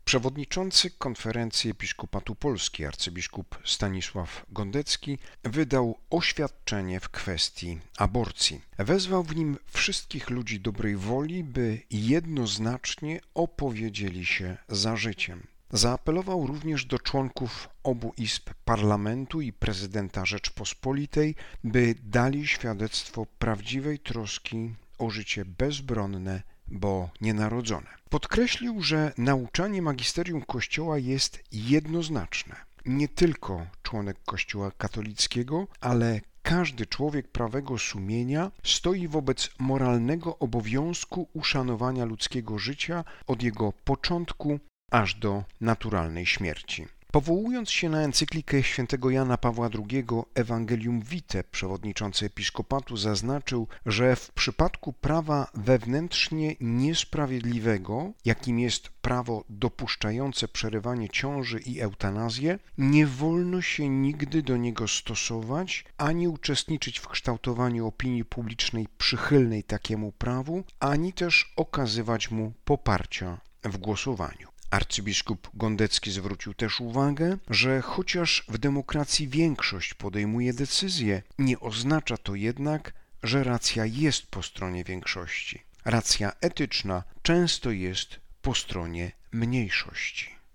Przewodniczący Konferencji Episkopatu Polski arcybiskup Stanisław Gondecki wydał oświadczenie w kwestii aborcji. Wezwał w nim wszystkich ludzi dobrej woli, by jednoznacznie opowiedzieli się za życiem. Zaapelował również do członków obu izb parlamentu i prezydenta Rzeczpospolitej, by dali świadectwo prawdziwej troski o życie bezbronne, bo nienarodzone. Podkreślił, że nauczanie magisterium Kościoła jest jednoznaczne. Nie tylko członek Kościoła katolickiego, ale każdy człowiek prawego sumienia stoi wobec moralnego obowiązku uszanowania ludzkiego życia od jego początku aż do naturalnej śmierci. Powołując się na encyklikę świętego Jana Pawła II Evangelium Vitae, przewodniczący episkopatu zaznaczył, że w przypadku prawa wewnętrznie niesprawiedliwego, jakim jest prawo dopuszczające przerywanie ciąży i eutanazję, nie wolno się nigdy do niego stosować, ani uczestniczyć w kształtowaniu opinii publicznej przychylnej takiemu prawu, ani też okazywać mu poparcia w głosowaniu. Arcybiskup Gondecki zwrócił też uwagę, że chociaż w demokracji większość podejmuje decyzje, nie oznacza to jednak, że racja jest po stronie większości. Racja etyczna często jest po stronie mniejszości.